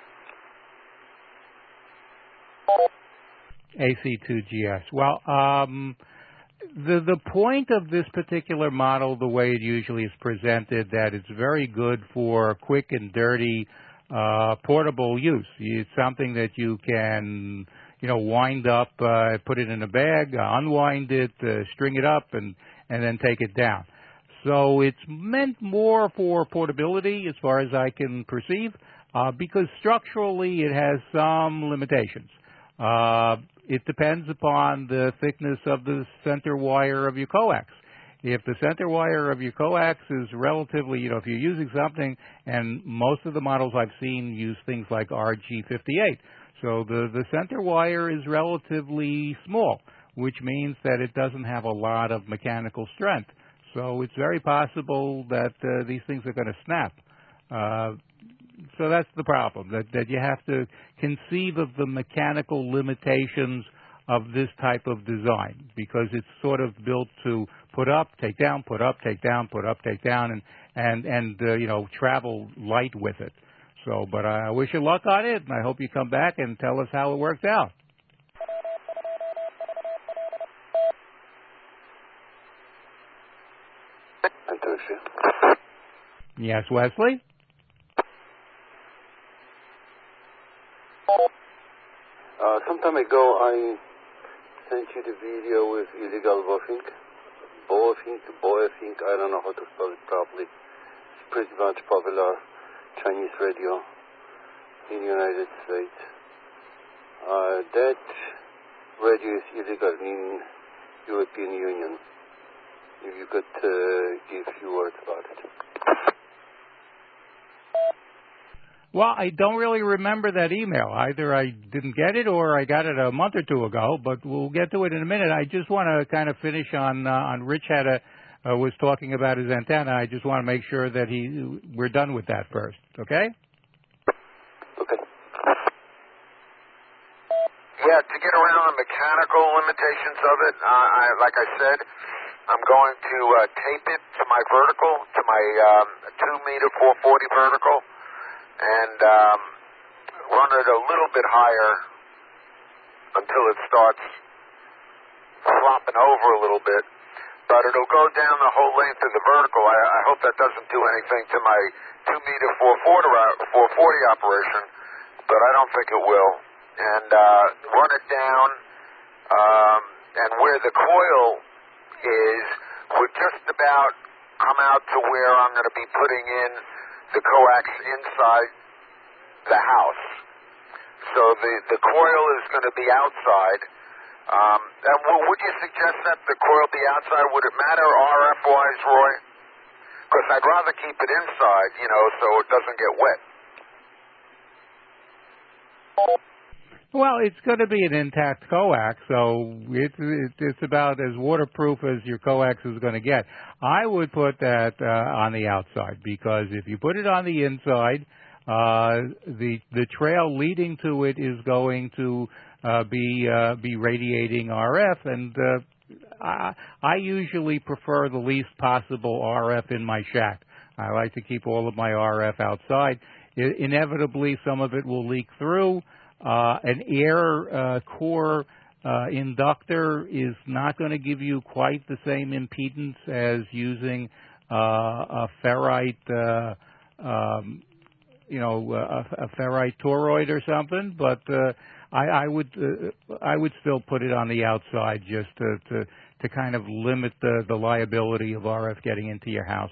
A C two G S. Well, um, the the point of this particular model, the way it usually is presented, that it's very good for quick and dirty uh, portable use. It's something that you can, you know, wind up, uh, put it in a bag, uh, unwind it, uh, string it up, and and then take it down. So it's meant more for portability, as far as I can perceive, uh, because structurally it has some limitations. Uh, it depends upon the thickness of the center wire of your coax. If the center wire of your coax is relatively, you know, if you're using something, and most of the models I've seen use things like R G fifty-eight, so the, the center wire is relatively small, which means that it doesn't have a lot of mechanical strength. So it's very possible that uh, these things are going to snap. Uh, so that's the problem, that, that you have to conceive of the mechanical limitations of this type of design, because it's sort of built to put up, take down, put up, take down, put up, take down, and, and, and uh, you know, travel light with it. So, but I wish you luck on it, and I hope you come back and tell us how it works out. Yes, Wesley? Uh, some time ago, I sent you the video with illegal buffing. Boefing, Boefing, I don't know how to spell it properly. It's pretty much popular Chinese radio in the United States. Uh, that radio is illegal in European Union. If you could uh, give a few words about it. Well, I don't really remember that email. Either I didn't get it or I got it a month or two ago, but we'll get to it in a minute. I just want to kind of finish on, uh, on Rich had a, uh, was talking about his antenna. I just want to make sure that he, we're done with that first, okay? Okay. Yeah, to get around the mechanical limitations of it, uh, I, like I said, I'm going to uh, tape it to my vertical, to my um, two meter four forty vertical, and um, run it a little bit higher until it starts flopping over a little bit. But it'll go down the whole length of the vertical. I, I hope that doesn't do anything to my two meter four forty operation, but I don't think it will. And uh, run it down, um, and where the coil is, would just about come out to where I'm going to be putting in the coax inside the house. So the, the coil is going to be outside. Um, and w- would you suggest that the coil be outside? Would it matter R F-wise, Roy? Because I'd rather keep it inside, you know, so it doesn't get wet. Well, it's going to be an intact coax, so it's, it's about as waterproof as your coax is going to get. I would put that uh, on the outside, because if you put it on the inside, uh, the the trail leading to it is going to uh, be uh, be radiating R F, and uh, I, I usually prefer the least possible R F in my shack. I like to keep all of my R F outside. I, inevitably, some of it will leak through. Uh, an air uh, core uh, inductor is not going to give you quite the same impedance as using uh, a ferrite, uh, um, you know, a, a ferrite toroid or something. But uh, I, I would, uh, I would still put it on the outside just to, to, to kind of limit the, the liability of R F getting into your house.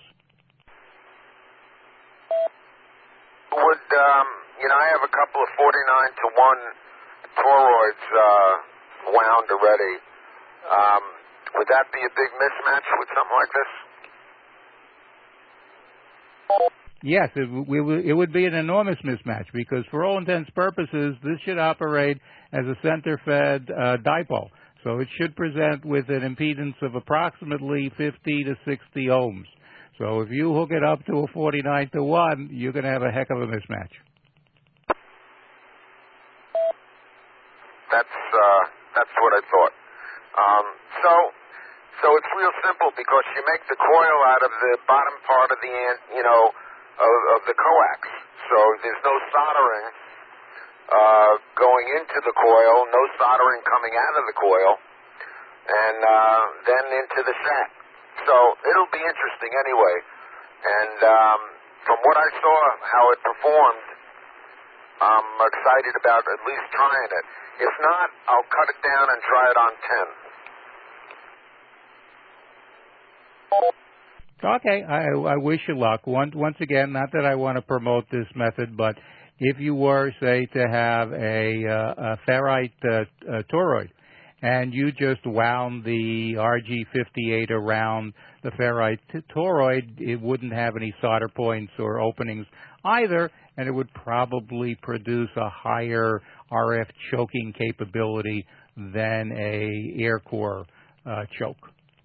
Would um, You know, I have a couple of forty-nine to one toroids uh, wound already. Um, would that be a big mismatch with something like this? Yes, it, w- it would be an enormous mismatch because for all intents and purposes, this should operate as a center-fed uh, dipole. So it should present with an impedance of approximately fifty to sixty ohms. So if you hook it up to a forty-nine to one, you're going to have a heck of a mismatch. That's uh, that's what I thought. Um, so so it's real simple because you make the coil out of the bottom part of the ant, you know, of, of the coax. So there's no soldering uh, going into the coil, no soldering coming out of the coil, and uh, then into the shaft. So it'll be interesting anyway. And um, from what I saw, how it performed, I'm excited about at least trying it. If not, I'll cut it down and try it on ten. Okay, I, I wish you luck. Once, once again, not that I want to promote this method, but if you were, say, to have a, uh, a ferrite uh, uh, toroid, and you just wound the R G fifty-eight around the ferrite t- toroid, it wouldn't have any solder points or openings either, and it would probably produce a higher R F choking capability than a air core uh, choke.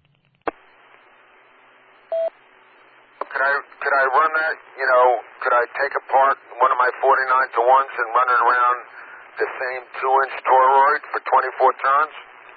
Could I could I run that? You know, could I take apart one of my forty-nine to ones and run it around the same two-inch toroid for twenty-four turns?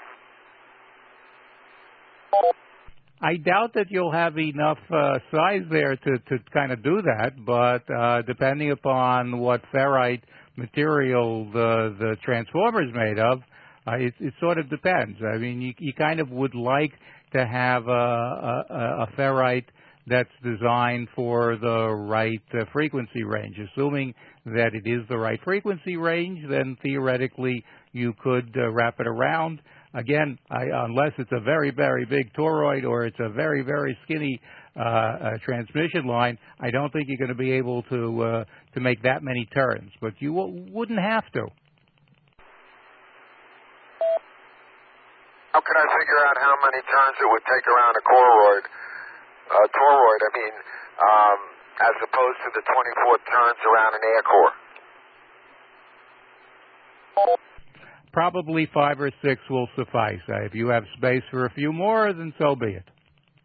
I doubt that you'll have enough uh, size there to, to kind of do that, but uh, depending upon what ferrite material the, the transformer is made of, uh, it, it sort of depends. I mean, you, you kind of would like to have a, a, a ferrite that's designed for the right uh, frequency range. Assuming that it is the right frequency range, then theoretically you could uh, wrap it around. Again, I, unless it's a very, very big toroid or it's a very, very skinny uh, uh, transmission line, I don't think you're going to be able to uh, to make that many turns. But you w- wouldn't have to. How can I figure out how many turns it would take around a toroid? Uh, toroid, I mean, um, as opposed to the twenty-four turns around an air core. Probably five or six will suffice. Uh, if you have space for a few more, then so be it.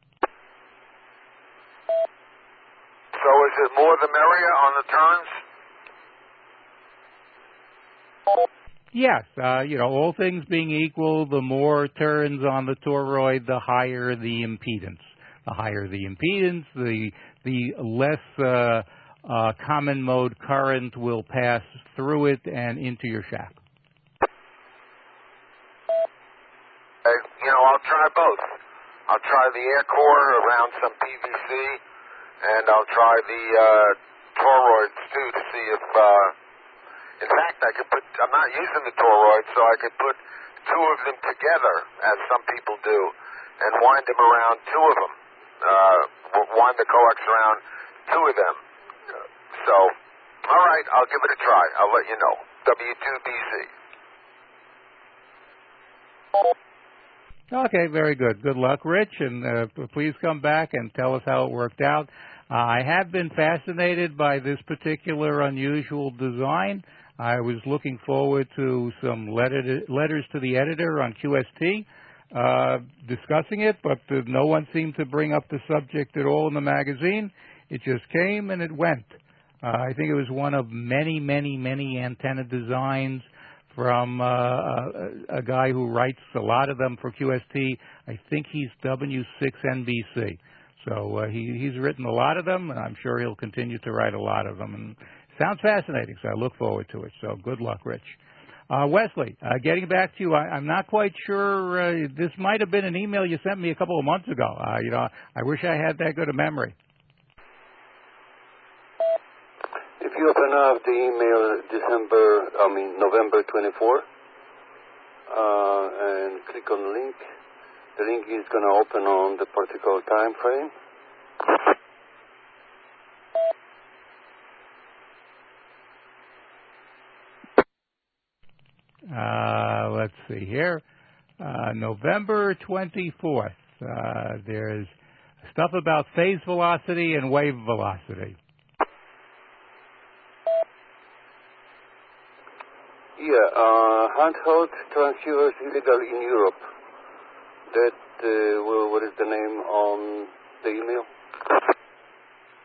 So is it more the merrier on the turns? Yes, uh, you know, all things being equal, the more turns on the toroid, the higher the impedance. The higher the impedance, the the less uh, uh, common mode current will pass through it and into your shaft. Uh, you know, I'll try both. I'll try the air core around some P V C, and I'll try the uh, toroids too to see if. Uh, in fact, I could put. I'm not using the toroids, so I could put two of them together, as some people do, and wind them around two of them. Uh, wind the coax around two of them. So, all right, I'll give it a try. I'll let you know. W two B C. Okay, very good. Good luck, Rich, and uh, please come back and tell us how it worked out. Uh, I have been fascinated by this particular unusual design. I was looking forward to some letter, letters to the editor on Q S T uh, discussing it, but uh, no one seemed to bring up the subject at all in the magazine. It just came and it went. Uh, I think it was one of many, many, many antenna designs from uh, a, a guy who writes a lot of them for Q S T. I think he's W six N B C. So uh, he, he's written a lot of them, and I'm sure he'll continue to write a lot of them. And sounds fascinating, so I look forward to it. So good luck, Rich. Uh, Wesley, uh, getting back to you, I, I'm not quite sure. Uh, this might have been an email you sent me a couple of months ago. Uh, you know, I wish I had that good a memory. If you open up the email December, I mean November twenty-fourth, uh, and click on the link, the link is going to open on the particular time frame. Uh, let's see here. Uh, November twenty-fourth. Uh, there's stuff about phase velocity and wave velocity. Yeah, uh, handheld transceivers illegal in Europe. That, uh, well, what is the name on the email?